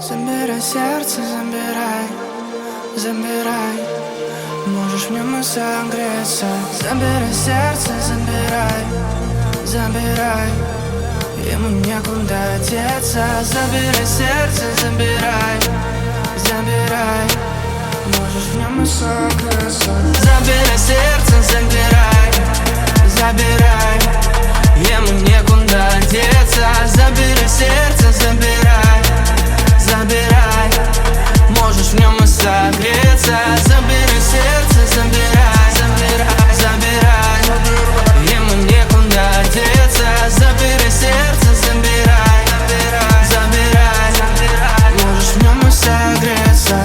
Забирай сердце, забирай, забирай. Можешь в нем и согреться. Забирай сердце, забирай, забирай. Ему некуда деться. Забирай сердце, забирай, забирай. Можешь в нем и согреться. Забирай сердце, забирай, забирай. Ему некуда деться. Забирай сердце, забирай, забирай. Можешь в нем и согреться. Забирай сердце, забирай, забирай, забирай. Ему некуда деться. Забирай сердце, забирай, забирай, забирай. Можешь в нем и согреться.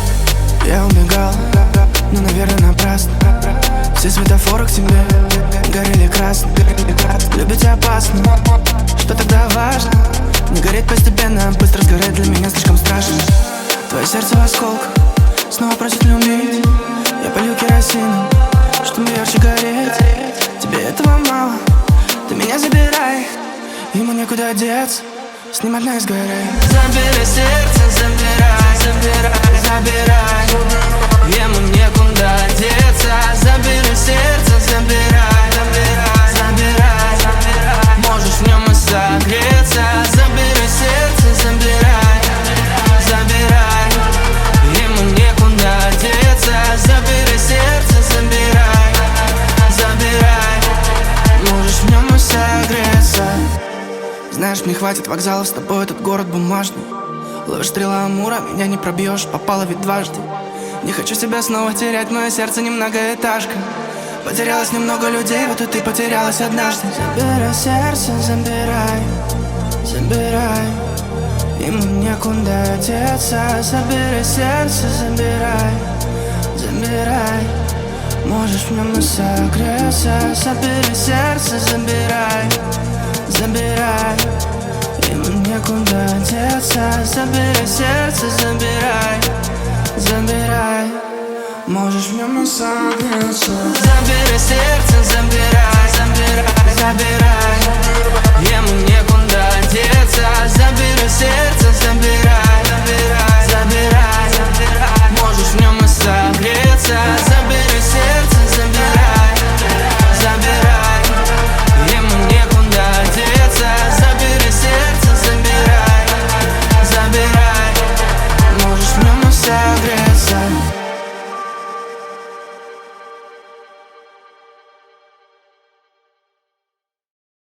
Я убегал, но, наверное, напрасно. Все светофоры к тебе горели красным. Любить опасно, что тогда важно? Не гореть постепенно, быстро сгорать для меня слишком страшно. Твое сердце в осколках, снова просит любить. Я полью керосином, чтобы ярче гореть. Тебе этого мало, ты меня забирай. Ему некуда деться, с ним одна изгорей. Забирай сердце, забирай, забирай, забирай. Ему некуда деться. Забирай сердце, забирай, забирай, забирай, забирай. Можешь в нем и согреться. Забирай сердце, забирай, забирай. Ему некуда деться. Забирай сердце, забирай, забирай. Можешь в нем и согреться. Знаешь, мне хватит вокзалов, с тобой этот город бумажный. Ловишь стрела Амура, меня не пробьешь, попала ведь дважды. Не хочу себя снова терять, мое сердце не многоэтажка. Потерялось немного людей, вот и ты потерялась однажды. Забирай сердце, забирай, забирай. Ему некуда деться. Забирай сердце, забирай, забирай. Можешь в нем и согреться. Забирай сердце, забирай, забирай. Ему некуда деться. Забирай сердце, забирай, забирай. Можешь в нем и согреться. Забирай сердце, забирай.